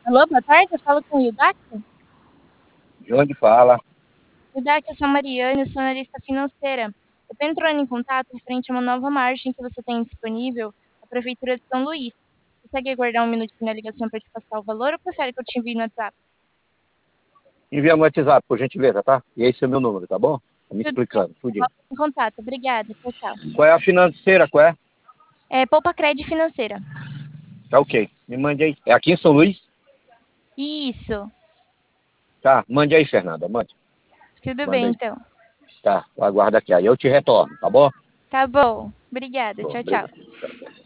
Alô, boa tarde, eu falo com o Yudak. De onde fala? Yudak, eu sou a Mariane, eu sou analista financeira. Eu estou entrando em contato referente a uma nova margem que você tem disponível na Prefeitura de São Luís. Consegue aguardar um minutinho na ligação para te passar o valor ou prefere que eu te envie no WhatsApp? Envia no WhatsApp, por gentileza, tá? E esse é o meu número, tá bom? Tá me Tudo bem, explicando, eu tudinho. volto em contato. Obrigada, tchau, tchau. Qual é a financeira, qual é? É Poupa Cred Financeira. Tá ok. Me mande aí. É aqui em São Luís? Isso, Tá, mande aí, Fernanda, mande. tudo Manda bem aí. então. Tá, aguarda aqui. Aí eu te retorno, tá bom? Tá bom, obrigada, Bom, tchau, tchau. obrigado.